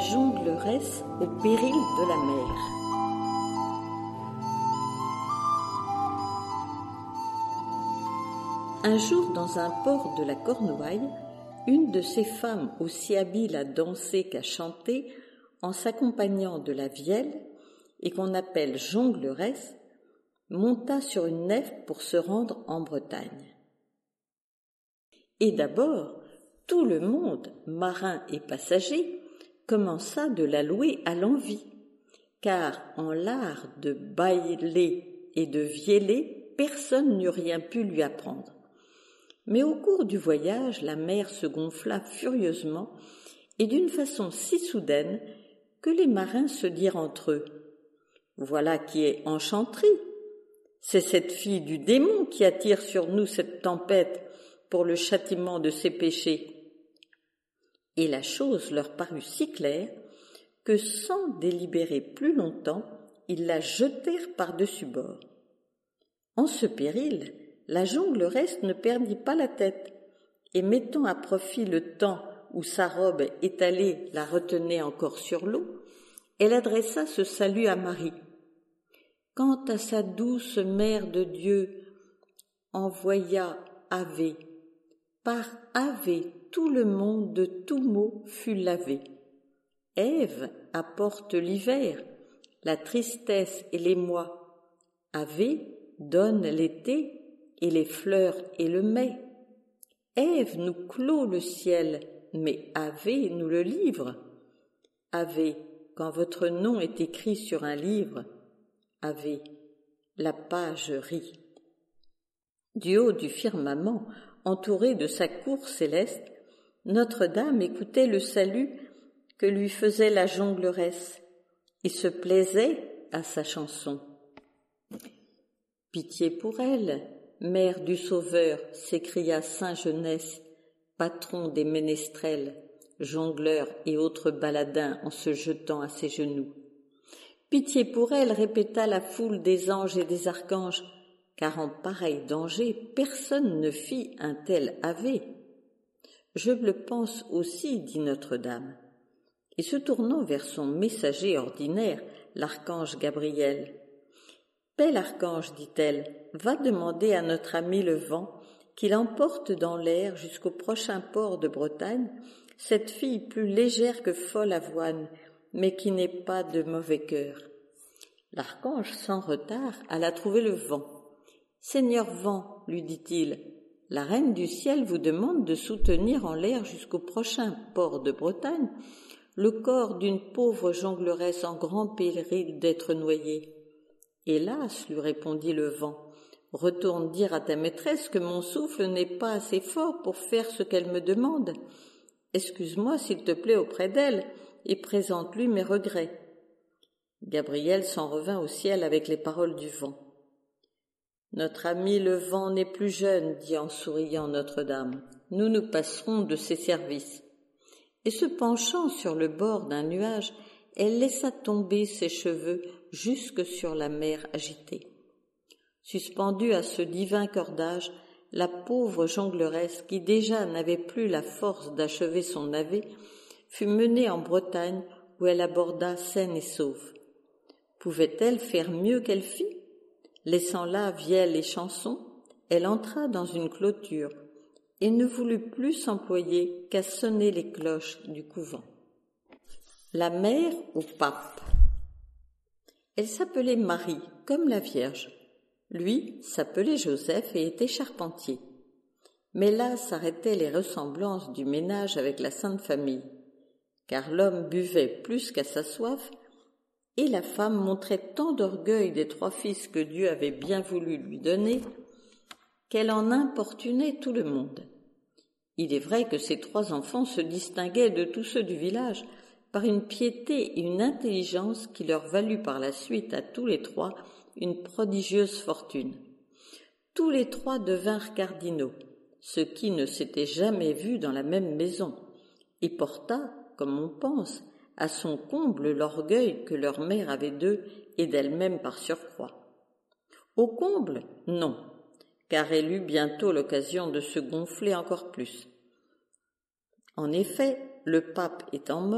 jongleresse au péril de la mer. Un jour, dans un port de la Cornouaille, une de ces femmes aussi habiles à danser qu'à chanter, en s'accompagnant de la vielle, et qu'on appelle jongleresse, monta sur une nef pour se rendre en Bretagne. Et d'abord, tout le monde, marins et passagers, commença de la louer à l'envi, car en l'art de bailler et de vieler, personne n'eût rien pu lui apprendre. Mais au cours du voyage, la mer se gonfla furieusement et d'une façon si soudaine que les marins se dirent entre eux : « Voilà qui est enchanterie. C'est cette fille du démon qui attire sur nous cette tempête pour le châtiment de ses péchés. » Et la chose leur parut si claire que, sans délibérer plus longtemps, ils la jetèrent par-dessus bord. En ce péril, la jongleresse ne perdit pas la tête, et mettant à profit le temps où sa robe étalée la retenait encore sur l'eau, elle adressa ce salut à Marie. « Quant à sa douce mère de Dieu, envoya Ave. Par Ave, tout le monde de tout mot fut lavé. Ève apporte l'hiver, la tristesse et l'émoi. Ave donne l'été et les fleurs et le mai. Ève nous clôt le ciel, mais Ave nous le livre. Ave, quand votre nom est écrit sur un livre, Ave, la page rit. » Du haut du firmament, entourée de sa cour céleste, Notre-Dame écoutait le salut que lui faisait la jongleresse et se plaisait à sa chanson. « Pitié pour elle, mère du Sauveur !» s'écria saint Genès, patron des ménestrels, jongleurs et autres baladins en se jetant à ses genoux. « Pitié pour elle !» répéta la foule des anges et des archanges, car en pareil danger, personne ne fit un tel ave. « Je le pense aussi, dit Notre-Dame. » Et se tournant vers son messager ordinaire, l'archange Gabriel, « Bel archange, dit-elle, va demander à notre ami le vent qu'il emporte dans l'air jusqu'au prochain port de Bretagne cette fille plus légère que folle avoine, mais qui n'est pas de mauvais cœur. » L'archange, sans retard, alla trouver le vent. « Seigneur vent, lui dit-il, la reine du ciel vous demande de soutenir en l'air jusqu'au prochain port de Bretagne le corps d'une pauvre jongleresse en grand péril d'être noyée. » « Hélas, lui répondit le vent, retourne dire à ta maîtresse que mon souffle n'est pas assez fort pour faire ce qu'elle me demande. Excuse-moi, s'il te plaît, auprès d'elle, et présente-lui mes regrets. » Gabriel s'en revint au ciel avec les paroles du vent. « Notre ami le vent n'est plus jeune, dit en souriant Notre-Dame. Nous nous passerons de ses services. » Et se penchant sur le bord d'un nuage, elle laissa tomber ses cheveux jusque sur la mer agitée. Suspendue à ce divin cordage, la pauvre jongleresse, qui déjà n'avait plus la force d'achever son navet, fut menée en Bretagne où elle aborda saine et sauve. Pouvait-elle faire mieux qu'elle fit ? Laissant là vielle et chanson, elle entra dans une clôture et ne voulut plus s'employer qu'à sonner les cloches du couvent. La mère au pape. Elle s'appelait Marie, comme la Vierge. Lui s'appelait Joseph et était charpentier. Mais là s'arrêtaient les ressemblances du ménage avec la Sainte Famille, car l'homme buvait plus qu'à sa soif, et la femme montrait tant d'orgueil des 3 fils que Dieu avait bien voulu lui donner, qu'elle en importunait tout le monde. Il est vrai que ces 3 enfants se distinguaient de tous ceux du village par une piété et une intelligence qui leur valut par la suite à tous les 3 une prodigieuse fortune. Tous les 3 devinrent cardinaux, ce qui ne s'était jamais vu dans la même maison, et porta, comme on pense, à son comble l'orgueil que leur mère avait d'eux et d'elle-même par surcroît. Au comble, non, car elle eut bientôt l'occasion de se gonfler encore plus. En effet, le pape étant mort,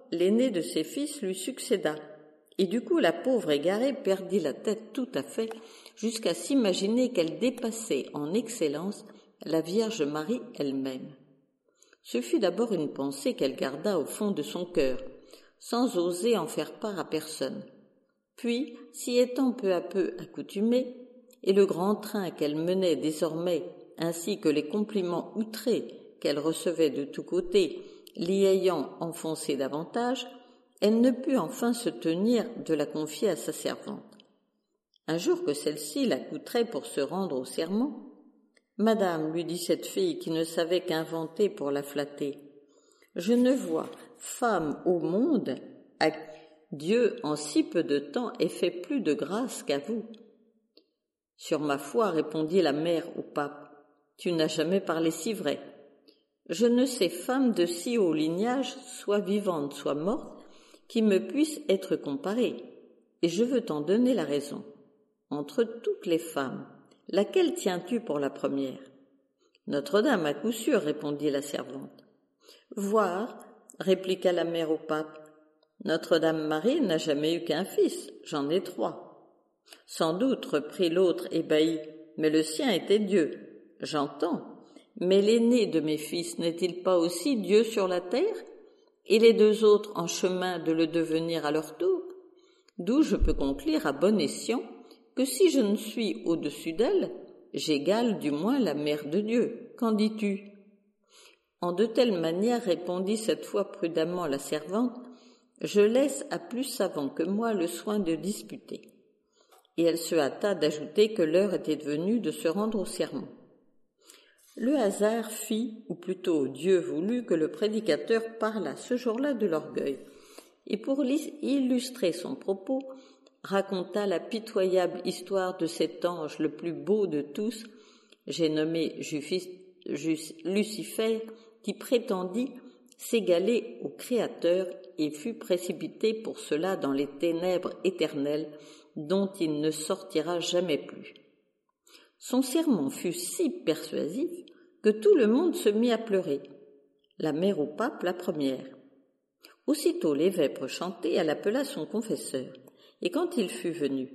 l'aîné de ses fils lui succéda. Et du coup, la pauvre égarée perdit la tête tout à fait, jusqu'à s'imaginer qu'elle dépassait en excellence la Vierge Marie elle-même. Ce fut d'abord une pensée qu'elle garda au fond de son cœur, sans oser en faire part à personne. Puis, s'y étant peu à peu accoutumée, et le grand train qu'elle menait désormais, ainsi que les compliments outrés qu'elle recevait de tous côtés, l'y ayant enfoncée davantage, elle ne put enfin se tenir de la confier à sa servante. Un jour que celle-ci l'accoutrait pour se rendre au sermon, « Madame, lui dit cette fille qui ne savait qu'inventer pour la flatter, je ne vois femme au monde à qui Dieu en si peu de temps ait fait plus de grâce qu'à vous. » Sur ma foi, répondit la mère au pape, tu n'as jamais parlé si vrai. Je ne sais femme de si haut lignage, soit vivante, soit morte, qui me puisse être comparée, et je veux t'en donner la raison. Entre toutes les femmes, laquelle tiens-tu pour la première? Notre-Dame, à coup sûr, répondit la servante. Voir, répliqua la mère au pape. Notre-Dame Marie n'a jamais eu qu'un fils, j'en ai 3. Sans doute, reprit l'autre ébahi, mais le sien était Dieu. J'entends, mais l'aîné de mes fils n'est-il pas aussi Dieu sur la terre, et les 2 autres en chemin de le devenir à leur tour? D'où je peux conclure à bon escient que si je ne suis au-dessus d'elle, j'égale du moins la mère de Dieu. Qu'en dis-tu? En de telles manières, répondit cette fois prudemment la servante, je laisse à plus savant que moi le soin de disputer. Et elle se hâta d'ajouter que l'heure était venue de se rendre au sermon. Le hasard fit, ou plutôt Dieu voulut, que le prédicateur parla ce jour-là de l'orgueil, et pour illustrer son propos, raconta la pitoyable histoire de cet ange le plus beau de tous, j'ai nommé Lucifer, qui prétendit s'égaler au Créateur et fut précipité pour cela dans les ténèbres éternelles dont il ne sortira jamais plus. Son sermon fut si persuasif que tout le monde se mit à pleurer, la mère au pape la première. Aussitôt l'évêque chanté, elle appela son confesseur, et quand il fut venu,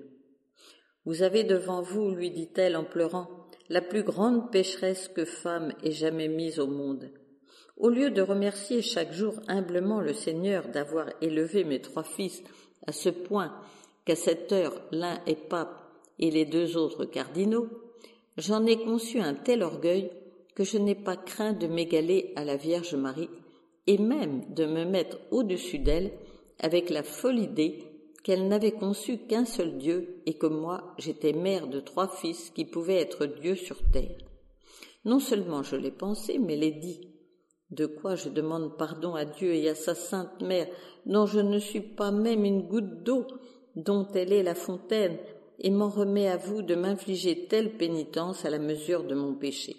« Vous avez devant vous, lui dit-elle en pleurant, la plus grande pécheresse que femme ait jamais mise au monde. Au lieu de remercier chaque jour humblement le Seigneur d'avoir élevé mes 3 fils à ce point qu'à cette heure l'un est pape et les 2 autres cardinaux, j'en ai conçu un tel orgueil que je n'ai pas craint de m'égaler à la Vierge Marie et même de me mettre au-dessus d'elle avec la folle idée qu'elle n'avait conçu qu'un seul Dieu et que moi j'étais mère de 3 fils qui pouvaient être Dieu sur terre. Non seulement je l'ai pensé, mais l'ai dit, de quoi je demande pardon à Dieu et à sa sainte mère, dont je ne suis pas même une goutte d'eau, dont elle est la fontaine, et m'en remets à vous de m'infliger telle pénitence à la mesure de mon péché.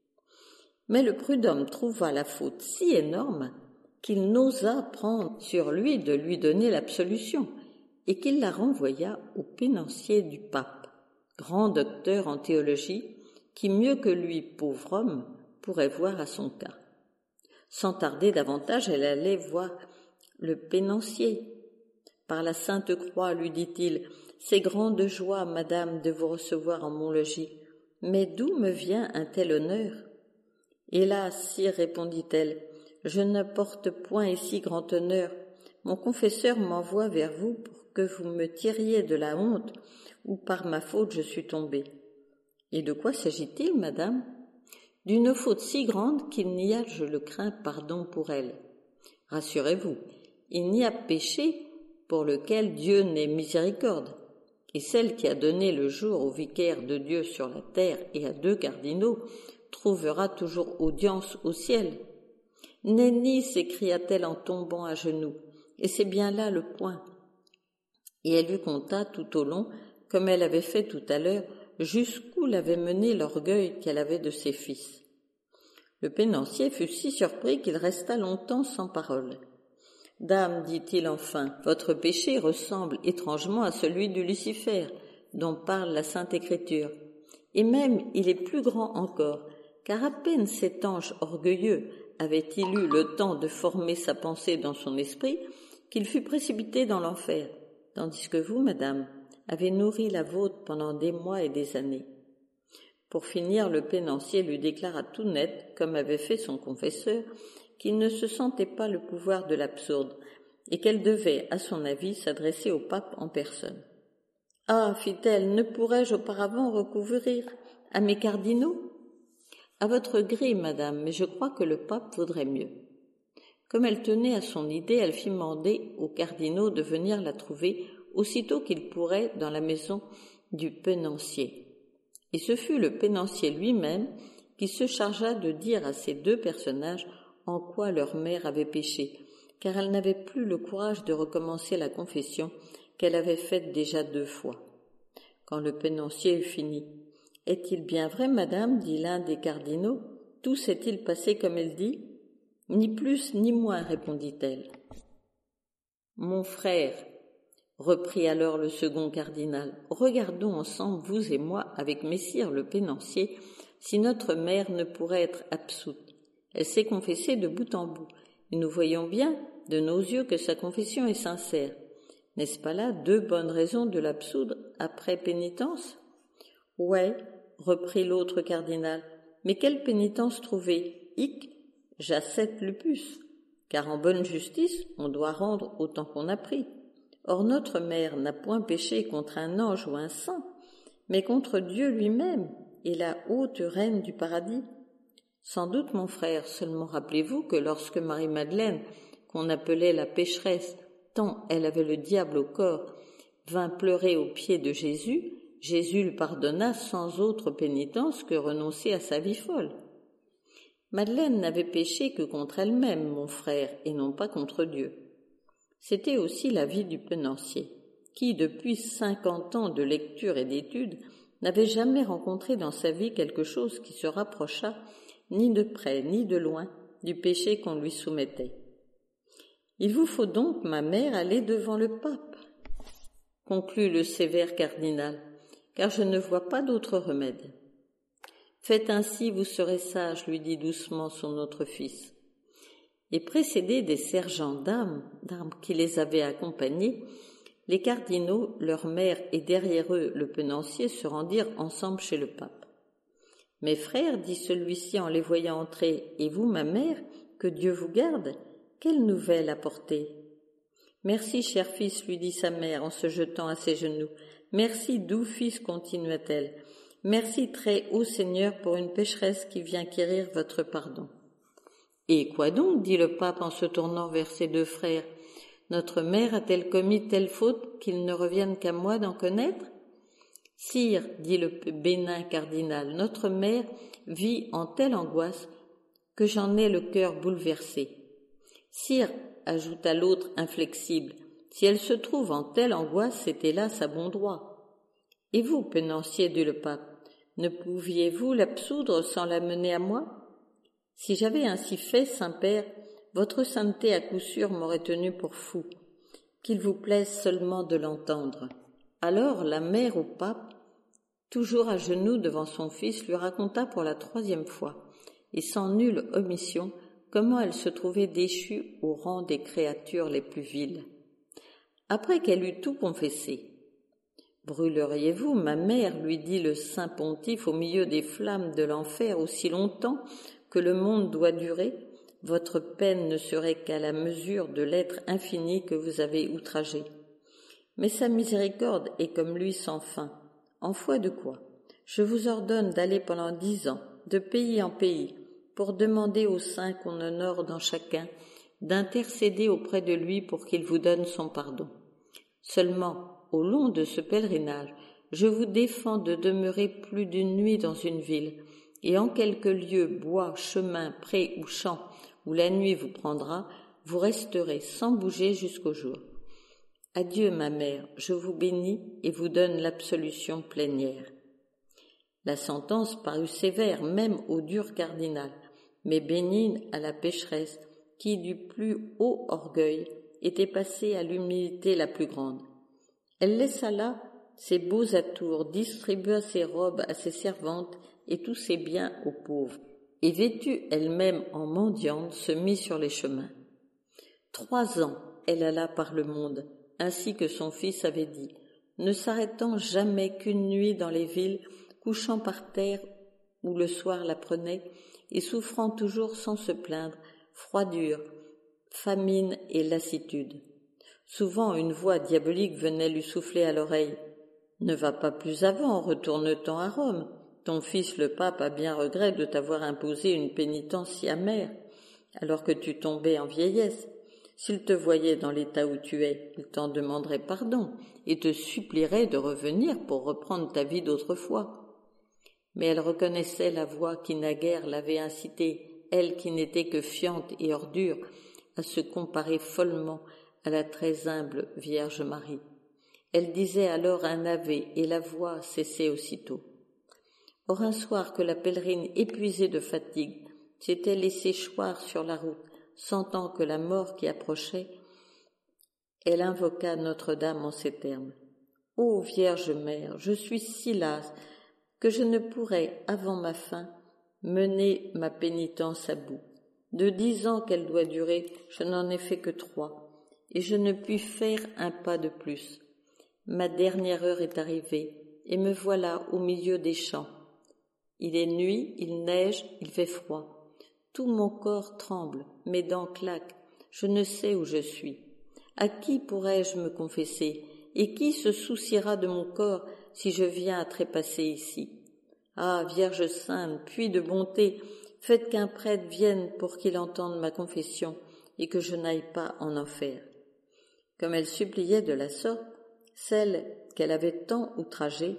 Mais le prud'homme trouva la faute si énorme qu'il n'osa prendre sur lui de lui donner l'absolution, et qu'il la renvoya au pénancier du pape, grand docteur en théologie, qui mieux que lui, pauvre homme, pourrait voir à son cas. Sans tarder davantage, elle allait voir le pénancier. « Par la Sainte Croix, lui dit-il, c'est grande joie, madame, de vous recevoir en mon logis, mais d'où me vient un tel honneur ?»« Hélas, sire, répondit-elle, je n'apporte point ici grand honneur. Mon confesseur m'envoie vers vous pour que vous me tiriez de la honte où par ma faute je suis tombée. »« Et de quoi s'agit-il, madame ?»« D'une faute si grande qu'il n'y a, je le crains, pardon pour elle. Rassurez-vous, il n'y a péché pour lequel Dieu n'ait miséricorde, et celle qui a donné le jour au vicaire de Dieu sur la terre et à 2 cardinaux trouvera toujours audience au ciel. »« Nenni, s'écria-t-elle en tombant à genoux, et c'est bien là le point. » Et elle lui conta tout au long, comme elle avait fait tout à l'heure, jusqu'où l'avait mené l'orgueil qu'elle avait de ses fils. Le pénancier fut si surpris qu'il resta longtemps sans parole. « Dame, dit-il enfin, votre péché ressemble étrangement à celui de Lucifer, dont parle la Sainte Écriture. Et même il est plus grand encore, car à peine cet ange orgueilleux avait-il eu le temps de former sa pensée dans son esprit, qu'il fut précipité dans l'enfer, tandis que vous, madame, avez nourri la vôtre pendant des mois et des années. Pour finir, le pénancier lui déclara tout net, comme avait fait son confesseur, qu'il ne se sentait pas le pouvoir de l'absurde, et qu'elle devait, à son avis, s'adresser au pape en personne. « Ah, fit-elle, ne pourrais-je auparavant recourir à mes cardinaux ?»« À votre gré, madame, mais je crois que le pape vaudrait mieux. » Comme elle tenait à son idée, elle fit demander aux cardinaux de venir la trouver aussitôt qu'ils pourraient dans la maison du pénancier. Et ce fut le pénancier lui-même qui se chargea de dire à ces deux personnages en quoi leur mère avait péché, car elle n'avait plus le courage de recommencer la confession qu'elle avait faite déjà 2 fois. Quand le pénancier eut fini, « Est-il bien vrai, madame, dit l'un des cardinaux, tout s'est-il passé comme elle dit ? » Ni plus ni moins, répondit-elle. Mon frère, reprit alors le second cardinal, regardons ensemble, vous et moi, avec messire le pénancier, si notre mère ne pourrait être absoute. Elle s'est confessée de bout en bout, et nous voyons bien, de nos yeux, que sa confession est sincère. N'est-ce pas là 2 bonnes raisons de l'absoudre après pénitence ? Ouais, reprit l'autre cardinal, mais quelle pénitence trouver ? Hic, jacet lupus, car en bonne justice, on doit rendre autant qu'on a pris. Or notre mère n'a point péché contre un ange ou un saint, mais contre Dieu lui-même et la haute reine du paradis. Sans doute, mon frère, seulement rappelez-vous que lorsque Marie-Madeleine, qu'on appelait la pécheresse, tant elle avait le diable au corps, vint pleurer aux pieds de Jésus, Jésus lui pardonna sans autre pénitence que renoncer à sa vie folle. Madeleine n'avait péché que contre elle-même, mon frère, et non pas contre Dieu. C'était aussi l'avis du pénancier, qui, depuis 50 ans de lecture et d'études, n'avait jamais rencontré dans sa vie quelque chose qui se rapprochât, ni de près ni de loin, du péché qu'on lui soumettait. « Il vous faut donc, ma mère, aller devant le pape, » conclut le sévère cardinal, « car je ne vois pas d'autre remède. » « Faites ainsi, vous serez sage, » lui dit doucement son autre fils. Et précédés des sergents d'armes qui les avaient accompagnés, les cardinaux, leur mère et derrière eux le pénancier se rendirent ensemble chez le pape. « Mes frères, dit celui-ci en les voyant entrer, et vous, ma mère, que Dieu vous garde, quelle nouvelle apporter ?»« Merci, cher fils, lui dit sa mère en se jetant à ses genoux. Merci, doux fils, continua-t-elle. Merci, très haut Seigneur, pour une pécheresse qui vient quérir votre pardon. » « Et quoi donc, dit le pape en se tournant vers ses 2 frères, notre mère a-t-elle commis telle faute qu'il ne revienne qu'à moi d'en connaître ? Sire, dit le bénin cardinal, notre mère vit en telle angoisse que j'en ai le cœur bouleversé. Sire, ajouta l'autre inflexible, si elle se trouve en telle angoisse, c'est hélas à bon droit. Et vous, pénancier, dit le pape, ne pouviez-vous l'absoudre sans la mener à moi ? Si j'avais ainsi fait, Saint-Père, votre sainteté à coup sûr m'aurait tenu pour fou. Qu'il vous plaise seulement de l'entendre. » Alors la mère au pape, toujours à genoux devant son fils, lui raconta pour la 3e fois, et sans nulle omission, comment elle se trouvait déchue au rang des créatures les plus viles. Après qu'elle eut tout confessé, « Brûleriez-vous, ma mère, lui dit le saint pontife, au milieu des flammes de l'enfer aussi longtemps que le monde doit durer, votre peine ne serait qu'à la mesure de l'être infini que vous avez outragé. Mais sa miséricorde est comme lui sans fin. En foi de quoi, je vous ordonne d'aller pendant 10 ans, de pays en pays, pour demander au saint qu'on honore dans chacun, d'intercéder auprès de lui pour qu'il vous donne son pardon. Seulement, au long de ce pèlerinage, je vous défends de demeurer plus d'une nuit dans une ville, et en quelque lieu, bois, chemin, pré ou champ, où la nuit vous prendra, vous resterez sans bouger jusqu'au jour. Adieu, ma mère, je vous bénis et vous donne l'absolution plénière. » La sentence parut sévère même au dur cardinal, mais bénigne à la pécheresse qui, du plus haut orgueil, était passée à l'humilité la plus grande. Elle laissa là ses beaux atours, distribua ses robes à ses servantes et tous ses biens aux pauvres, et vêtue elle-même en mendiante, se mit sur les chemins. 3 ans, elle alla par le monde, ainsi que son fils avait dit, ne s'arrêtant jamais qu'une nuit dans les villes, couchant par terre où le soir la prenait, et souffrant toujours sans se plaindre, froidure, famine et lassitude. Souvent une voix diabolique venait lui souffler à l'oreille. « Ne va pas plus avant, retourne-t'en à Rome. Ton fils le pape a bien regret de t'avoir imposé une pénitence si amère, alors que tu tombais en vieillesse. S'il te voyait dans l'état où tu es, il t'en demanderait pardon et te supplierait de revenir pour reprendre ta vie d'autrefois. » Mais elle reconnaissait la voix qui naguère l'avait incitée, elle qui n'était que fiente et ordure, à se comparer follement à la très humble Vierge Marie. Elle disait alors un ave et la voix cessait aussitôt. Or un soir que la pèlerine, épuisée de fatigue, s'était laissée choir sur la route, sentant que la mort qui approchait, elle invoqua Notre-Dame en ces termes. « Ô Vierge Mère, je suis si lasse que je ne pourrais, avant ma fin, mener ma pénitence à bout. De 10 ans qu'elle doit durer, je n'en ai fait que 3, et je ne puis faire un pas de plus. Ma dernière heure est arrivée, et me voilà au milieu des champs. Il est nuit, il neige, il fait froid. Tout mon corps tremble, mes dents claquent, je ne sais où je suis. À qui pourrais-je me confesser, et qui se souciera de mon corps si je viens à trépasser ici? Ah, Vierge sainte, puits de bonté, faites qu'un prêtre vienne pour qu'il entende ma confession et que je n'aille pas en enfer. » Comme elle suppliait de la sorte, celle qu'elle avait tant outragée,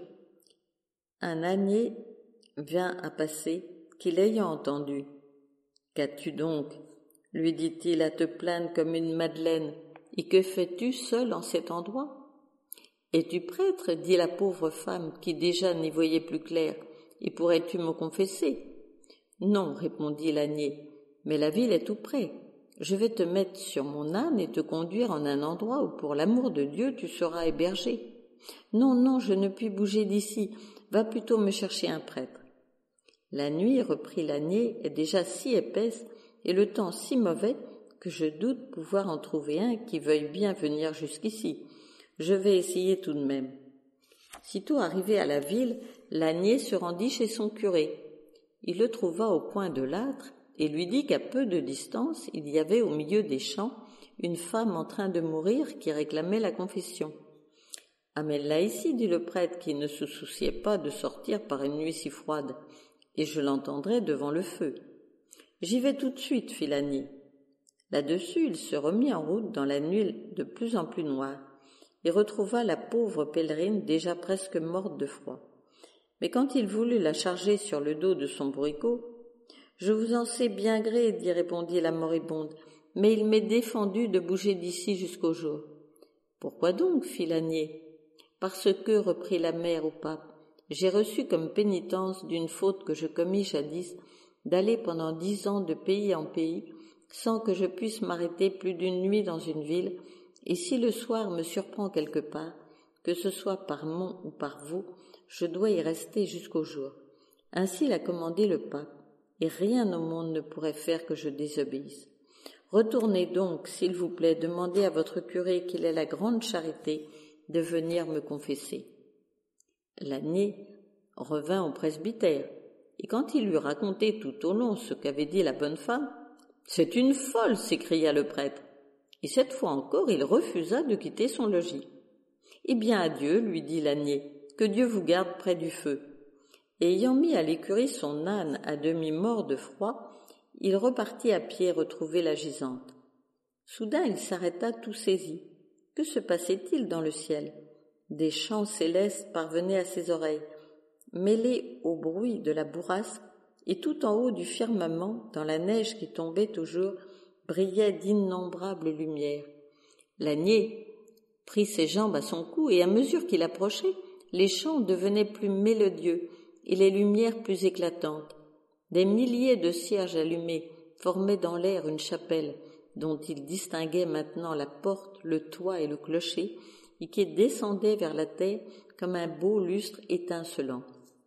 un ânier vint à passer, qui l'ayant entendu. « Qu'as-tu donc ?» lui dit-il, « à te plaindre comme une madeleine, et que fais-tu seule en cet endroit ?»« Es-tu prêtre ?» dit la pauvre femme, qui déjà n'y voyait plus clair, « et pourrais-tu me confesser ?» ?»« Non, répondit l'ânier, mais la ville est tout près. Je vais te mettre sur mon âne et te conduire en un endroit où, pour l'amour de Dieu, tu seras hébergé. Non, non, je ne puis bouger d'ici, va plutôt me chercher un prêtre. » La nuit, reprit l'ânier, est déjà si épaisse et le temps si mauvais que je doute pouvoir en trouver un qui veuille bien venir jusqu'ici. Je vais essayer tout de même. Sitôt arrivé à la ville, l'ânier se rendit chez son curé. Il le trouva au coin de l'âtre et lui dit qu'à peu de distance, il y avait au milieu des champs une femme en train de mourir qui réclamait la confession. « Amène-la ici, dit le prêtre qui ne se souciait pas de sortir par une nuit si froide, et je l'entendrai devant le feu. »« J'y vais tout de suite, fit l'ânier. » Là-dessus, il se remit en route dans la nuit de plus en plus noire, et retrouva la pauvre pèlerine déjà presque morte de froid. Mais quand il voulut la charger sur le dos de son bourricot, « Je vous en sais bien gré, répondit la moribonde, mais il m'est défendu de bouger d'ici jusqu'au jour. »« Pourquoi donc ?» fit l'ânier. « Parce que, reprit la mère au pape, j'ai reçu comme pénitence d'une faute que je commis jadis d'aller pendant 10 ans de pays en pays sans que je puisse m'arrêter plus d'une nuit dans une ville, et si le soir me surprend quelque part, que ce soit par Mont ou par vous, je dois y rester jusqu'au jour. Ainsi l'a commandé le pape, et rien au monde ne pourrait faire que je désobéisse. Retournez donc, s'il vous plaît, demandez à votre curé qu'il ait la grande charité de venir me confesser. » L'ânier revint au presbytère, et quand il lui racontait tout au long ce qu'avait dit la bonne femme, « C'est une folle !» s'écria le prêtre, et cette fois encore il refusa de quitter son logis. « Eh bien, adieu, lui dit l'ânier, que Dieu vous garde près du feu. » Et ayant mis à l'écurie son âne à demi mort de froid, il repartit à pied retrouver la gisante. Soudain il s'arrêta tout saisi. Que se passait-il dans le ciel? Des chants célestes parvenaient à ses oreilles, mêlés au bruit de la bourrasque, et tout en haut du firmament, dans la neige qui tombait toujours, brillaient d'innombrables lumières. L'ânier prit ses jambes à son cou, et à mesure qu'il approchait, les chants devenaient plus mélodieux et les lumières plus éclatantes. Des milliers de cierges allumés formaient dans l'air une chapelle, dont il distinguait maintenant la porte, le toit et le clocher, et qui descendait vers la terre comme un beau lustre étincelant.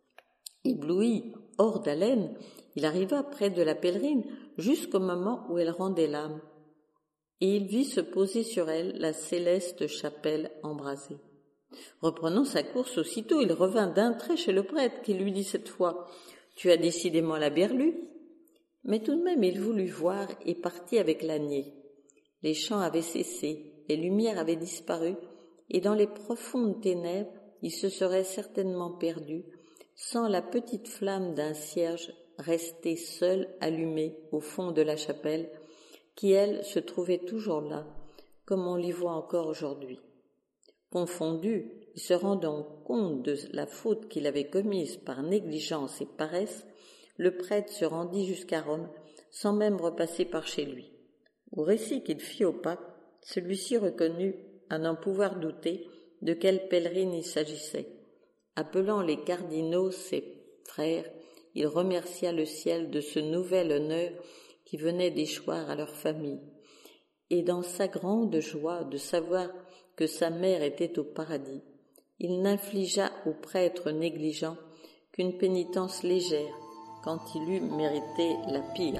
Ébloui, hors d'haleine, il arriva près de la pèlerine jusqu'au moment où elle rendait l'âme. et il vit se poser sur elle la céleste chapelle embrasée. Reprenant sa course aussitôt, il revint d'un trait chez le prêtre, qui lui dit cette fois « Tu as décidément la berlue ?» Mais tout de même il voulut voir et partit avec l'ânier. Les chants avaient cessé, les lumières avaient disparu, et dans les profondes ténèbres, il se serait certainement perdu, sans la petite flamme d'un cierge restée seule allumée au fond de la chapelle, qui, elle, se trouvait toujours là, comme on l'y voit encore aujourd'hui. Confondu, et se rendant compte de la faute qu'il avait commise par négligence et paresse, le prêtre se rendit jusqu'à Rome, sans même repasser par chez lui. Au récit qu'il fit au pape, celui-ci reconnut, à n'en pouvoir douter, de quelle pèlerine il s'agissait. Appelant les cardinaux ses frères, il remercia le ciel de ce nouvel honneur qui venait d'échoir à leur famille, et dans sa grande joie de savoir que sa mère était au paradis, il n'infligea au prêtre négligent qu'une pénitence légère quand il eut mérité la pire.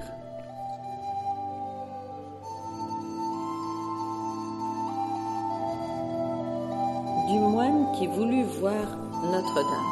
Du moine qui voulut voir Notre-Dame.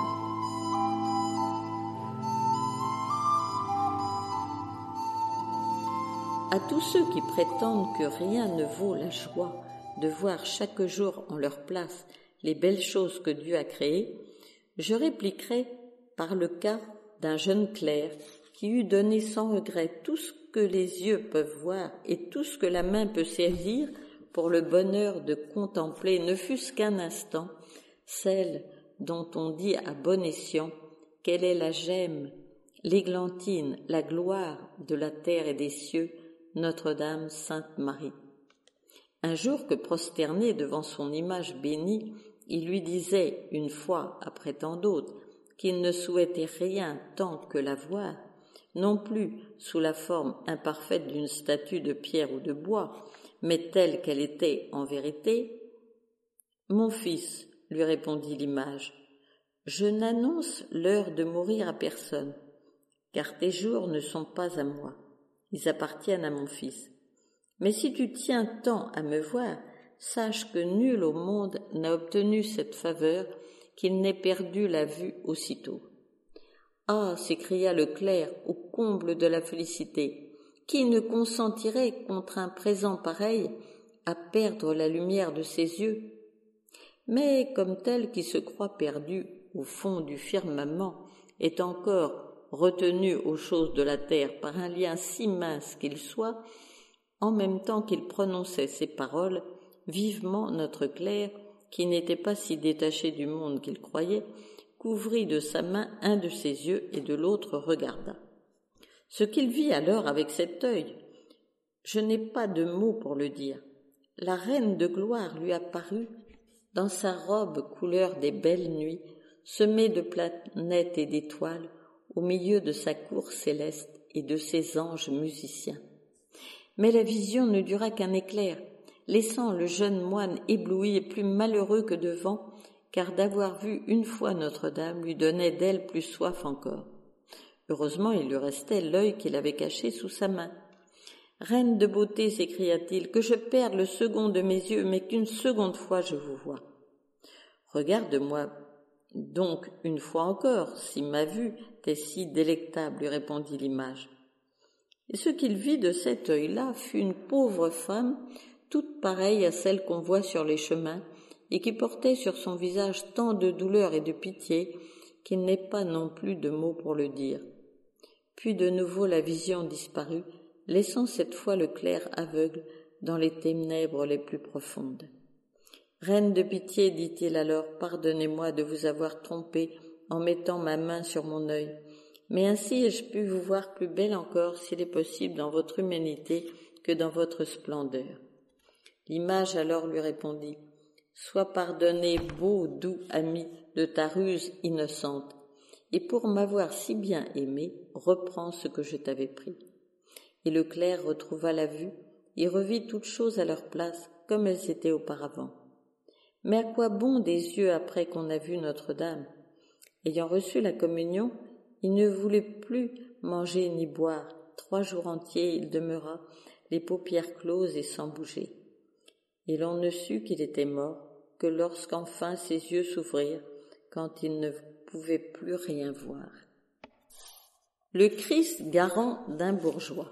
À tous ceux qui prétendent que rien ne vaut la joie de voir chaque jour en leur place les belles choses que Dieu a créées, je répliquerai par le cas d'un jeune clerc qui eût donné sans regret tout ce que les yeux peuvent voir et tout ce que la main peut saisir pour le bonheur de contempler, ne fût-ce qu'un instant, celle dont on dit à bon escient qu'elle est la gemme, l'églantine, la gloire de la terre et des cieux, Notre-Dame Sainte Marie. Un jour que prosterné devant son image bénie, il lui disait une fois après tant d'autres qu'il ne souhaitait rien tant que la voir, non plus sous la forme imparfaite d'une statue de pierre ou de bois, mais telle qu'elle était en vérité. « Mon fils, lui répondit l'image, je n'annonce l'heure de mourir à personne, car tes jours ne sont pas à moi, ils appartiennent à mon fils. Mais si tu tiens tant à me voir, sache que nul au monde n'a obtenu cette faveur qu'il n'ait perdu la vue aussitôt. » « Ah » s'écria le clerc au comble de la félicité, « qui ne consentirait contre un présent pareil à perdre la lumière de ses yeux ?» Mais comme tel qui se croit perdu au fond du firmament est encore retenu aux choses de la terre par un lien si mince qu'il soit, en même temps qu'il prononçait ces paroles, vivement notre clerc, qui n'était pas si détaché du monde qu'il croyait, couvrit de sa main un de ses yeux et de l'autre regarda. Ce qu'il vit alors avec cet œil, je n'ai pas de mots pour le dire. La reine de gloire lui apparut dans sa robe couleur des belles nuits, semée de planètes et d'étoiles, au milieu de sa cour céleste et de ses anges musiciens. Mais la vision ne dura qu'un éclair, laissant le jeune moine ébloui et plus malheureux que devant, car d'avoir vu une fois Notre-Dame lui donnait d'elle plus soif encore. Heureusement, il lui restait l'œil qu'il avait caché sous sa main. « Reine de beauté, s'écria-t-il, que je perde le second de mes yeux, mais qu'une seconde fois je vous vois. »« Regarde-moi donc une fois encore, si ma vue t'est si délectable, lui répondit l'image. Et ce qu'il vit de cet œil-là fut une pauvre femme, toute pareille à celle qu'on voit sur les chemins, et qui portait sur son visage tant de douleur et de pitié qu'il n'est pas non plus de mots pour le dire. Puis de nouveau la vision disparut, laissant cette fois le clerc aveugle dans les ténèbres les plus profondes. « Reine de pitié, dit-il alors, pardonnez-moi de vous avoir trompée en mettant ma main sur mon œil, mais ainsi ai-je pu vous voir plus belle encore, s'il est possible, dans votre humanité que dans votre splendeur. » L'image alors lui répondit, « Sois pardonné, beau, doux ami, de ta ruse innocente, et pour m'avoir si bien aimé, reprends ce que je t'avais pris. » Et le clerc retrouva la vue et revit toutes choses à leur place, comme elles étaient auparavant. Mais à quoi bon des yeux après qu'on a vu Notre-Dame? Ayant reçu la communion, il ne voulait plus manger ni boire. 3 jours entiers il demeura, les paupières closes et sans bouger. Et l'on ne sut qu'il était mort que lorsqu'enfin ses yeux s'ouvrirent, quand il ne pouvait plus rien voir. Le Christ garant d'un bourgeois.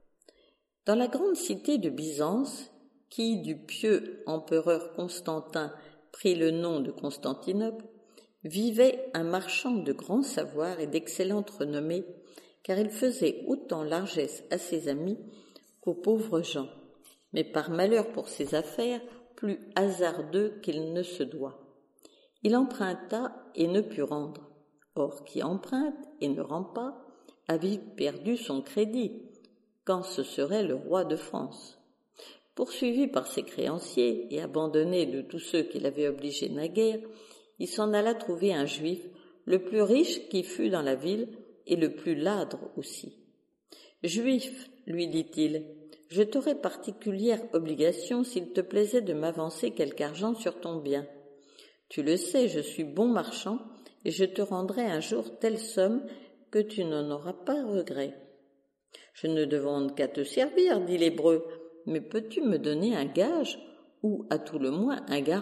Dans la grande cité de Byzance, qui du pieux empereur Constantin prit le nom de Constantinople, vivait un marchand de grand savoir et d'excellente renommée, car il faisait autant largesse à ses amis qu'aux pauvres gens, mais par malheur pour ses affaires, plus hasardeux qu'il ne se doit. Il emprunta et ne put rendre. Or, qui emprunte et ne rend pas, a vite perdu son crédit, quand ce serait le roi de France. Poursuivi par ses créanciers et abandonné de tous ceux qui l'avaient obligé naguère, il s'en alla trouver un juif, le plus riche qui fût dans la ville et le plus ladre aussi. « Juif, lui dit-il, je t'aurais particulière obligation s'il te plaisait de m'avancer quelque argent sur ton bien. Tu le sais, je suis bon marchand et je te rendrai un jour telle somme que tu n'en auras pas regret. »« Je ne demande qu'à te servir, dit l'Hébreu, mais peux-tu me donner un gage ou à tout le moins un garant ?»«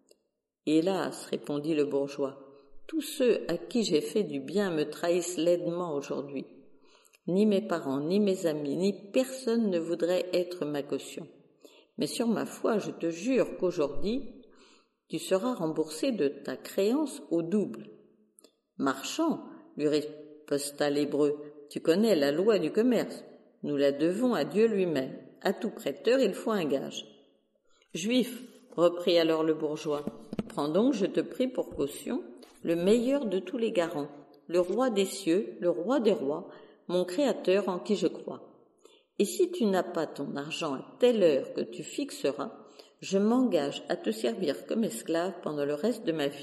Hélas, répondit le bourgeois, tous ceux à qui j'ai fait du bien me trahissent laidement aujourd'hui. Ni mes parents, ni mes amis, ni personne ne voudrait être ma caution. Mais sur ma foi, je te jure qu'aujourd'hui, tu seras remboursé de ta créance au double. »« Marchand, lui riposta l'Hébreu, tu connais la loi du commerce. Nous la devons à Dieu lui-même. À tout prêteur, il faut un gage. »« Juif, reprit alors le bourgeois, prends donc, je te prie pour caution, le meilleur de tous les garants, le roi des cieux, le roi des rois, mon Créateur en qui je crois. Et si tu n'as pas ton argent à telle heure que tu fixeras, je m'engage à te servir comme esclave pendant le reste de ma vie. »«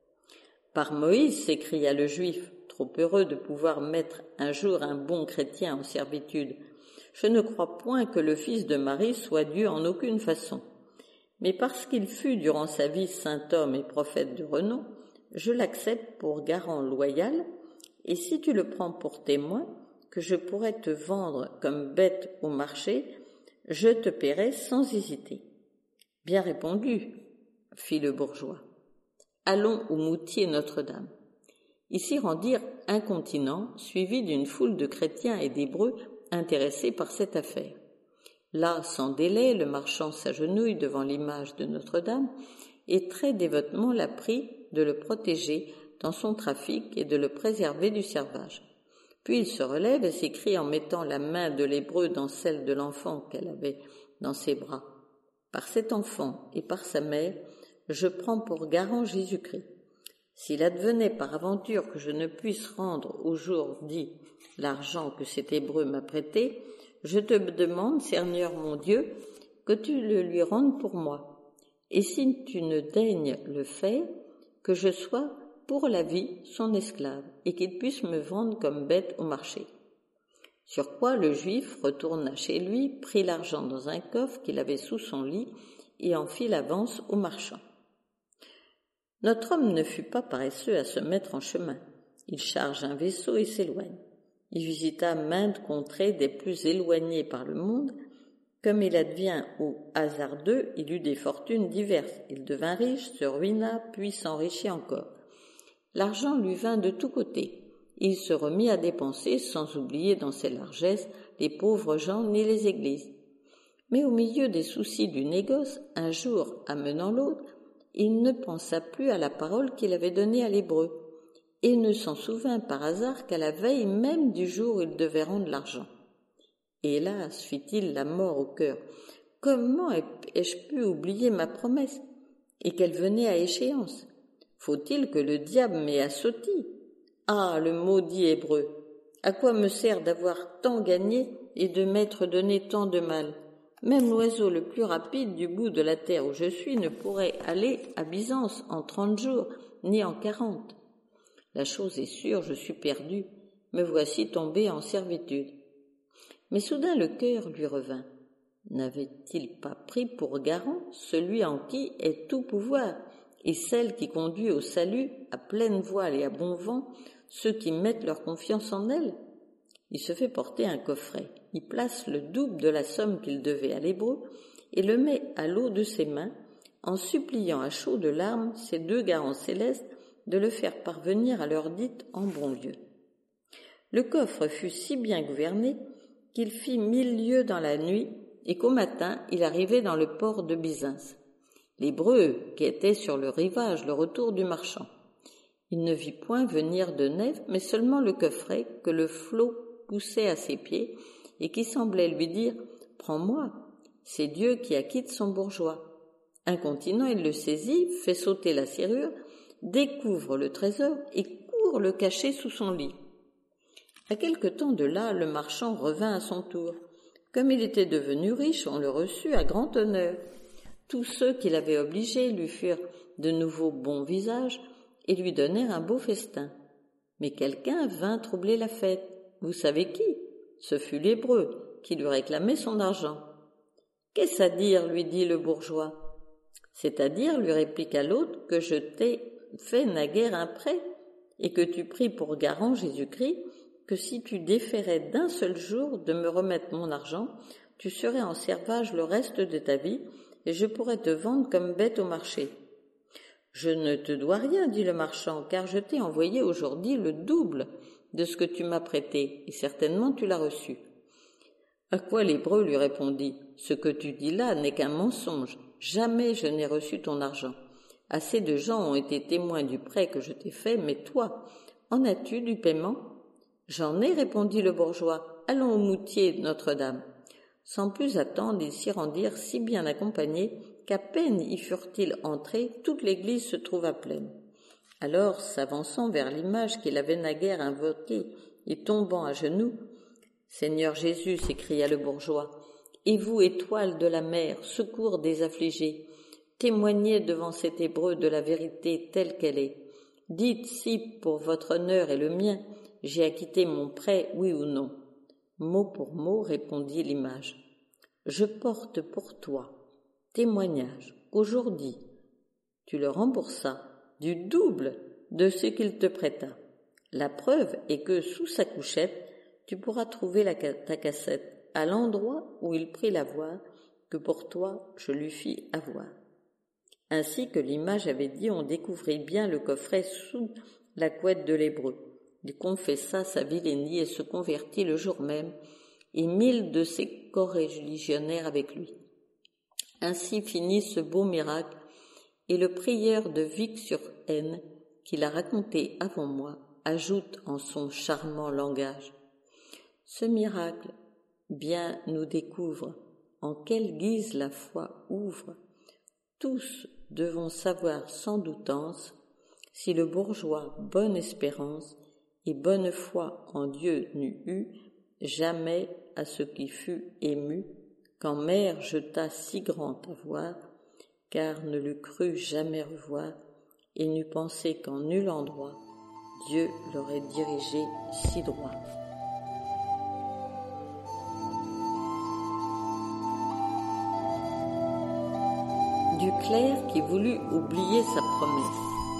Par Moïse, s'écria le Juif, trop heureux de pouvoir mettre un jour un bon chrétien en servitude, je ne crois point que le fils de Marie soit Dieu en aucune façon. Mais parce qu'il fut durant sa vie saint homme et prophète de renom, je l'accepte pour garant loyal, et si tu le prends pour témoin, que je pourrais te vendre comme bête au marché, je te paierai sans hésiter. »« Bien répondu, fit le bourgeois. Allons au moutier Notre-Dame. » Ils s'y rendirent incontinents, suivis d'une foule de chrétiens et d'hébreux intéressés par cette affaire. Là, sans délai, le marchand s'agenouille devant l'image de Notre-Dame et très dévotement la prie de le protéger dans son trafic et de le préserver du servage. Puis il se relève et s'écrie en mettant la main de l'Hébreu dans celle de l'enfant qu'elle avait dans ses bras. « Par cet enfant et par sa mère, je prends pour garant Jésus-Christ. S'il advenait par aventure que je ne puisse rendre au jour dit l'argent que cet Hébreu m'a prêté, je te demande, Seigneur mon Dieu, que tu le lui rendes pour moi. Et si tu ne daignes le faire, que je sois pour la vie son esclave, et qu'il puisse me vendre comme bête au marché. » Sur quoi le Juif retourna chez lui, prit l'argent dans un coffre qu'il avait sous son lit, et en fit l'avance au marchand. Notre homme ne fut pas paresseux à se mettre en chemin. Il charge un vaisseau et s'éloigne. Il visita maintes contrées des plus éloignées par le monde. Comme il advient au hasardeux, il eut des fortunes diverses. Il devint riche, se ruina, puis s'enrichit encore. L'argent lui vint de tous côtés. Il se remit à dépenser, sans oublier dans ses largesses les pauvres gens ni les églises. Mais au milieu des soucis du négoce, un jour amenant l'autre, il ne pensa plus à la parole qu'il avait donnée à l'Hébreu, et ne s'en souvint par hasard qu'à la veille même du jour où il devait rendre l'argent. Hélas, fit-il la mort au cœur, comment ai-je pu oublier ma promesse, et qu'elle venait à échéance? Faut-il que le diable m'ait assotti? Ah, le maudit Hébreu! À quoi me sert d'avoir tant gagné et de m'être donné tant de mal? Même l'oiseau le plus rapide du bout de la terre où je suis ne pourrait aller à Byzance en 30 jours, ni en 40. La chose est sûre, je suis perdu, me voici tombé en servitude. Mais soudain le cœur lui revint. N'avait-il pas pris pour garant celui en qui est tout pouvoir, et celle qui conduit au salut à pleine voile et à bon vent ceux qui mettent leur confiance en elle? Il se fait porter un coffret. Il place le double de la somme qu'il devait à l'hébreu et le met à l'eau de ses mains, en suppliant à chaudes larmes ses 2 garants célestes de le faire parvenir à l'heure dite en bon lieu. Le coffre fut si bien gouverné qu'il fit 1000 lieues dans la nuit et qu'au matin il arrivait dans le port de Byzance. L'hébreu guettait sur le rivage le retour du marchand. Il ne vit point venir de nef, mais seulement le coffret que le flot poussait à ses pieds et qui semblait lui dire « Prends-moi, c'est Dieu qui acquitte son bourgeois ». Incontinent, il le saisit, fait sauter la serrure, découvre le trésor et court le cacher sous son lit. À quelque temps de là, le marchand revint à son tour. Comme il était devenu riche, on le reçut à grand honneur. Tous ceux qui l'avaient obligé lui firent de nouveau bon visage et lui donnèrent un beau festin. Mais quelqu'un vint troubler la fête. Vous savez qui? Ce fut l'hébreu qui lui réclamait son argent. « Qu'est-ce à dire ?» lui dit le bourgeois. « C'est-à-dire, lui répliqua l'autre, que je t'ai fait naguère un prêt et que tu pris pour garant Jésus-Christ, que si tu déférais d'un seul jour de me remettre mon argent, tu serais en servage le reste de ta vie et je pourrais te vendre comme bête au marché. » « Je ne te dois rien, dit le marchand, car je t'ai envoyé aujourd'hui le double de ce que tu m'as prêté, et certainement tu l'as reçu. » À quoi l'hébreu lui répondit, « Ce que tu dis là n'est qu'un mensonge, jamais je n'ai reçu ton argent. Assez de gens ont été témoins du prêt que je t'ai fait, mais toi, en as-tu du paiement ? » « J'en ai, répondit le bourgeois, allons au moutier de Notre-Dame. » Sans plus attendre, ils s'y rendirent si bien accompagnés qu'à peine y furent-ils entrés, toute l'église se trouva pleine. Alors, s'avançant vers l'image qu'il avait naguère invoquée et tombant à genoux, « Seigneur Jésus, s'écria le bourgeois, et vous, étoile de la mer, secours des affligés, témoignez devant cet hébreu de la vérité telle qu'elle est. Dites si, pour votre honneur et le mien, j'ai acquitté mon prêt, oui ou non. » Mot pour mot, répondit l'image. « Je porte pour toi témoignage qu'aujourd'hui tu le remboursas du double de ce qu'il te prêta. La preuve est que sous sa couchette, tu pourras trouver ta cassette à l'endroit où il prit l'avoir que pour toi je lui fis avoir. » Ainsi que l'image avait dit, on découvrit bien le coffret sous la couette de l'hébreu. Il confessa sa vilainie et se convertit le jour même, et 1000 de ses coreligionnaires avec lui. Ainsi finit ce beau miracle, et le prieur de Vic-sur-Aisne, qui l'a raconté avant moi, ajoute en son charmant langage. Ce miracle bien nous découvre en quelle guise la foi ouvre. Tous devons savoir sans doutance si le bourgeois bonne espérance et bonne foi en Dieu n'eût eu jamais à ce qui fut ému, quand mer jeta si grand avoir, car ne l'eût cru jamais revoir, et n'eût pensé qu'en nul endroit Dieu l'aurait dirigé si droit. Du clerc qui voulut oublier sa promesse.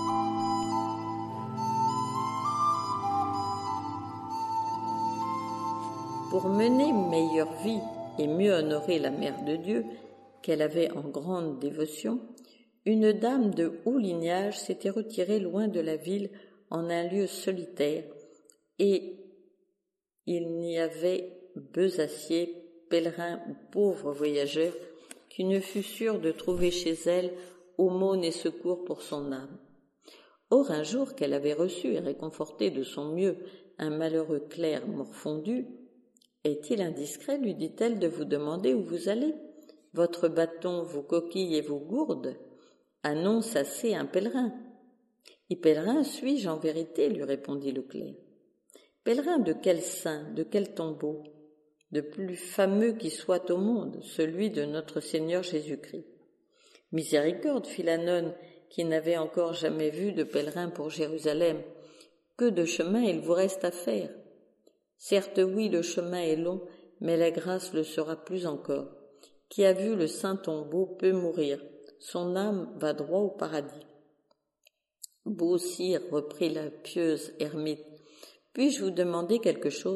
Pour mener meilleure vie et mieux honorer la Mère de Dieu, qu'elle avait en grande dévotion, une dame de haut lignage s'était retirée loin de la ville en un lieu solitaire, et il n'y avait besacier, pèlerin ou pauvre voyageur qui ne fût sûr de trouver chez elle aumône et secours pour son âme. Or, un jour qu'elle avait reçu et réconforté de son mieux un malheureux clerc morfondu, « Est-il indiscret, lui dit-elle, de vous demander où vous allez ? Votre bâton, vos coquilles et vos gourdes annoncent assez un pèlerin. »« Et pèlerin suis-je en vérité, lui répondit le clerc. Pèlerin de quel saint, de quel tombeau ? De plus fameux qui soit au monde, celui de notre Seigneur Jésus-Christ. Miséricorde, fit la nonne, qui n'avait encore jamais vu de pèlerin pour Jérusalem. Que de chemin il vous reste à faire. Certes, oui, le chemin est long, mais la grâce le sera plus encore. Qui a vu le saint tombeau peut mourir, son âme va droit au paradis. Beau sire, reprit la pieuse ermite, puis-je vous demander quelque chose ?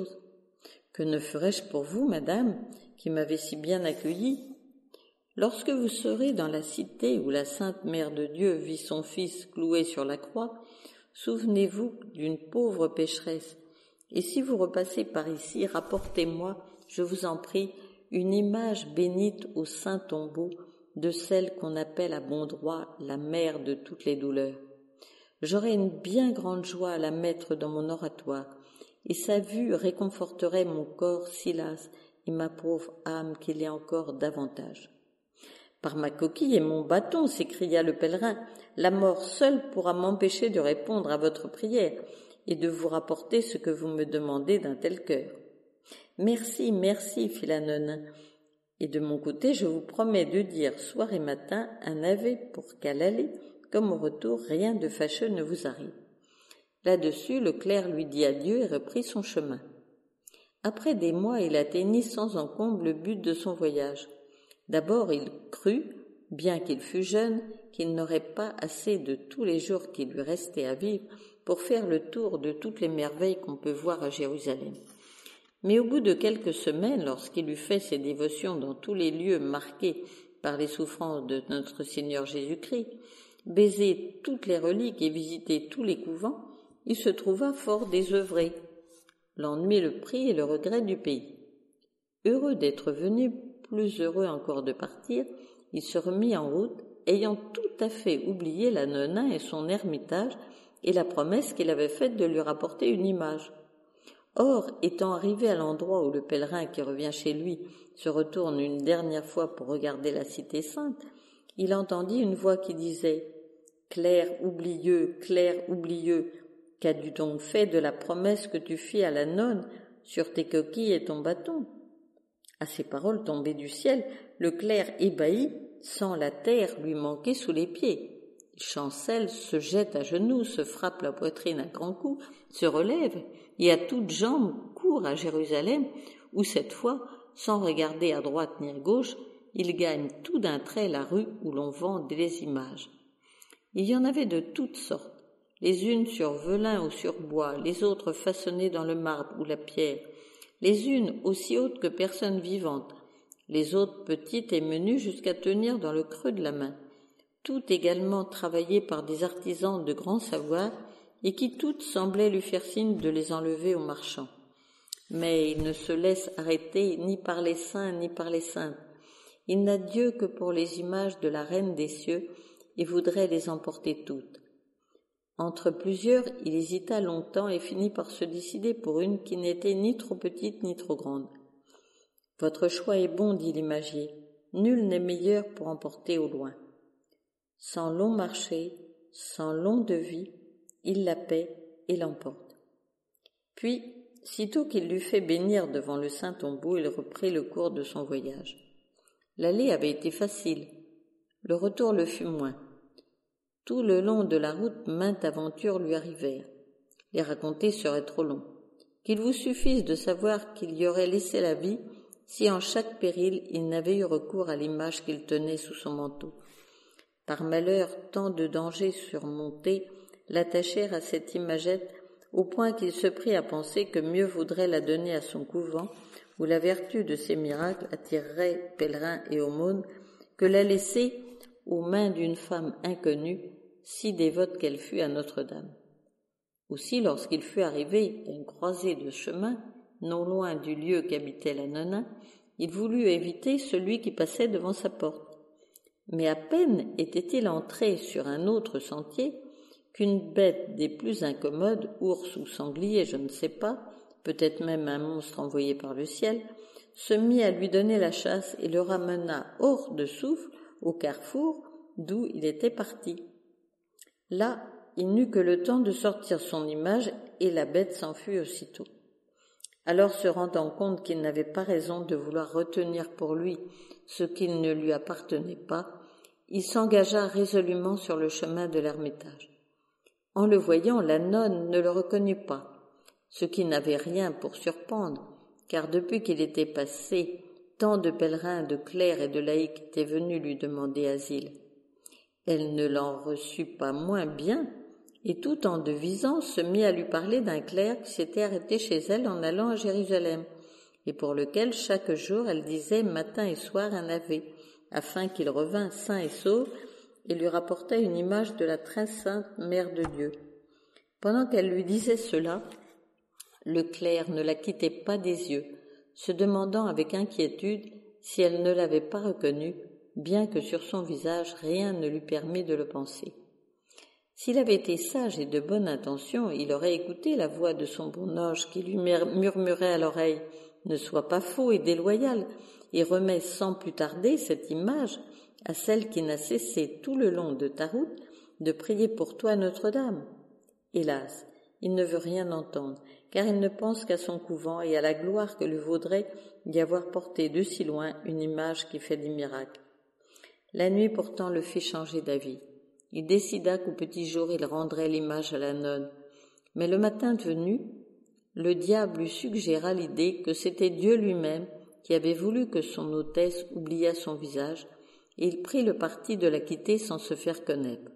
Que ne ferais-je pour vous, madame, qui m'avez si bien accueillie? Lorsque vous serez dans la cité où la Sainte Mère de Dieu vit son Fils cloué sur la croix, souvenez-vous d'une pauvre pécheresse, et si vous repassez par ici, rapportez-moi, je vous en prie, une image bénite au saint tombeau de celle qu'on appelle à bon droit la mère de toutes les douleurs. J'aurais une bien grande joie à la mettre dans mon oratoire, et sa vue réconforterait mon corps si las et ma pauvre âme qu'il y a encore davantage. Par ma coquille et mon bâton, s'écria le pèlerin, la mort seule pourra m'empêcher de répondre à votre prière et de vous rapporter ce que vous me demandez d'un tel cœur. Merci, merci, fit la nonne, et de mon côté je vous promets de dire soir et matin un ave pour qu'à l'aller comme au retour rien de fâcheux ne vous arrive. Là-dessus le clerc lui dit adieu et reprit son chemin. Après des mois il atteignit sans encombre le but de son voyage. D'abord il crut, bien qu'il fût jeune, qu'il n'aurait pas assez de tous les jours qui lui restaient à vivre pour faire le tour de toutes les merveilles qu'on peut voir à Jérusalem. Mais au bout de quelques semaines, lorsqu'il eut fait ses dévotions dans tous les lieux marqués par les souffrances de notre Seigneur Jésus-Christ, baisé toutes les reliques et visité tous les couvents, il se trouva fort désœuvré. L'ennui, le prit et le regret du pays. Heureux d'être venu, plus heureux encore de partir, il se remit en route, ayant tout à fait oublié la nonna et son ermitage et la promesse qu'il avait faite de lui rapporter une image. Or, étant arrivé à l'endroit où le pèlerin qui revient chez lui se retourne une dernière fois pour regarder la cité sainte, il entendit une voix qui disait « Clair oublieux, qu'as-tu donc fait de la promesse que tu fis à la nonne sur tes coquilles et ton bâton ?» À ces paroles tombées du ciel, le clerc ébahi sent la terre lui manquer sous les pieds. Il chancelle, se jette à genoux, se frappe la poitrine à grands coups, se relève et à toutes jambes court à Jérusalem où cette fois, sans regarder à droite ni à gauche, il gagne tout d'un trait la rue où l'on vend des images. Il y en avait de toutes sortes, les unes sur velin ou sur bois, les autres façonnées dans le marbre ou la pierre, les unes aussi hautes que personnes vivantes, les autres petites et menues jusqu'à tenir dans le creux de la main, toutes également travaillées par des artisans de grand savoir et qui toutes semblaient lui faire signe de les enlever aux marchands. Mais il ne se laisse arrêter ni par les saints ni par les saintes. Il n'a Dieu que pour les images de la Reine des cieux et voudrait les emporter toutes. Entre plusieurs, il hésita longtemps et finit par se décider pour une qui n'était ni trop petite ni trop grande. « Votre choix est bon, dit l'imagier. Nul n'est meilleur pour emporter au loin. » Sans long marché, sans long devis, il la paie et l'emporte. Puis, sitôt qu'il l'eut fait bénir devant le saint tombeau, il reprit le cours de son voyage. L'aller avait été facile, le retour le fut moins. Tout le long de la route, maintes aventures lui arrivèrent. Les raconter serait trop long. Qu'il vous suffise de savoir qu'il y aurait laissé la vie si en chaque péril il n'avait eu recours à l'image qu'il tenait sous son manteau. Par malheur, tant de dangers surmontés l'attachèrent à cette imagette au point qu'il se prit à penser que mieux vaudrait la donner à son couvent, où la vertu de ses miracles attirerait pèlerins et aumônes, que la laisser aux mains d'une femme inconnue, si dévote qu'elle fût à Notre-Dame. Aussi, lorsqu'il fut arrivé à une croisée de chemin, non loin du lieu qu'habitait la nonna, il voulut éviter celui qui passait devant sa porte. Mais à peine était-il entré sur un autre sentier qu'une bête des plus incommodes, ours ou sanglier, je ne sais pas, peut-être même un monstre envoyé par le ciel, se mit à lui donner la chasse et le ramena hors de souffle au carrefour d'où il était parti. Là, il n'eut que le temps de sortir son image et la bête s'enfuit aussitôt. Alors, se rendant compte qu'il n'avait pas raison de vouloir retenir pour lui ce qui ne lui appartenait pas, il s'engagea résolument sur le chemin de l'ermitage. En le voyant, la nonne ne le reconnut pas, ce qui n'avait rien pour surprendre, car depuis qu'il était passé, tant de pèlerins, de clercs et de laïcs étaient venus lui demander asile. Elle ne l'en reçut pas moins bien, et tout en devisant se mit à lui parler d'un clerc qui s'était arrêté chez elle en allant à Jérusalem, et pour lequel chaque jour elle disait matin et soir un ave, afin qu'il revînt sain et sauf, et lui rapportait une image de la très sainte Mère de Dieu. Pendant qu'elle lui disait cela, le clerc ne la quittait pas des yeux, se demandant avec inquiétude si elle ne l'avait pas reconnue, bien que sur son visage rien ne lui permît de le penser. S'il avait été sage et de bonne intention, il aurait écouté la voix de son bon ange qui lui murmurait à l'oreille « Ne sois pas faux et déloyal, et remets sans plus tarder cette image à celle qui n'a cessé tout le long de ta route de prier pour toi Notre-Dame. » Hélas, il ne veut rien entendre, car il ne pense qu'à son couvent et à la gloire que lui vaudrait d'y avoir porté de si loin une image qui fait des miracles. La nuit pourtant le fit changer d'avis. Il décida qu'au petit jour il rendrait l'image à la nonne. Mais le matin venu, le diable lui suggéra l'idée que c'était Dieu lui-même qui avait voulu que son hôtesse oubliât son visage, et il prit le parti de la quitter sans se faire connaître.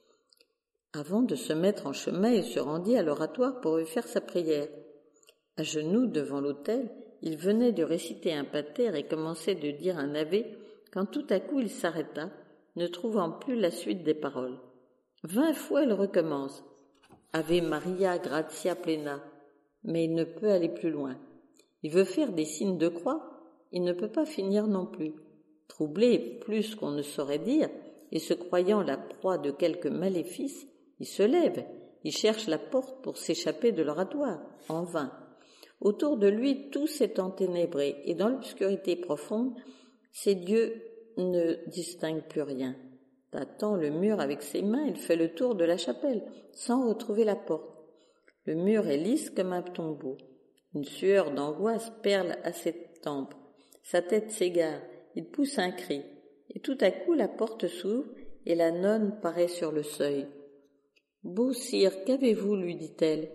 Avant de se mettre en chemin, il se rendit à l'oratoire pour y faire sa prière. À genoux devant l'autel, il venait de réciter un pater et commençait de dire un ave, quand tout à coup il s'arrêta, ne trouvant plus la suite des paroles. 20 fois il recommence « Ave Maria gratia plena », mais il ne peut aller plus loin. Il veut faire des signes de croix, il ne peut pas finir non plus. Troublé plus qu'on ne saurait dire, et se croyant la proie de quelque maléfice, il se lève, il cherche la porte pour s'échapper de l'oratoire, en vain. Autour de lui, tout s'est enténébré, et dans l'obscurité profonde, ses dieux ne distinguent plus rien. Tâtant le mur avec ses mains, il fait le tour de la chapelle, sans retrouver la porte. Le mur est lisse comme un tombeau. Une sueur d'angoisse perle à ses tempes. Sa tête s'égare, il pousse un cri, et tout à coup la porte s'ouvre, et la nonne paraît sur le seuil. « Beau sire, qu'avez-vous » lui dit-elle.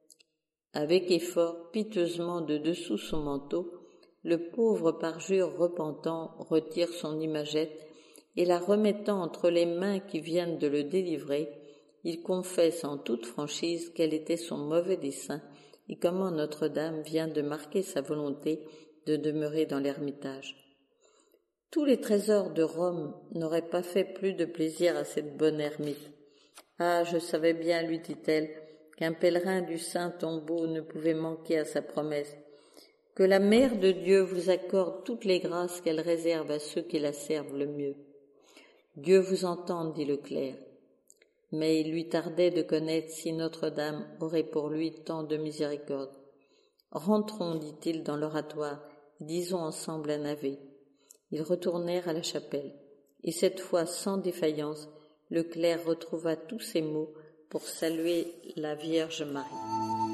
Avec effort, piteusement de dessous son manteau, le pauvre parjure repentant retire son imagette et la remettant entre les mains qui viennent de le délivrer, il confesse en toute franchise quel était son mauvais dessein et comment Notre-Dame vient de marquer sa volonté de demeurer dans l'ermitage. Tous les trésors de Rome n'auraient pas fait plus de plaisir à cette bonne ermite. « Ah, je savais bien, lui dit-elle, qu'un pèlerin du saint tombeau ne pouvait manquer à sa promesse. Que la Mère de Dieu vous accorde toutes les grâces qu'elle réserve à ceux qui la servent le mieux. » « Dieu vous entende, dit le clerc. Mais il lui tardait de connaître si Notre-Dame aurait pour lui tant de miséricorde. « Rentrons, dit-il, dans l'oratoire, et disons ensemble un ave. » Ils retournèrent à la chapelle, et cette fois sans défaillance, le clerc retrouva tous ses mots pour saluer la Vierge Marie.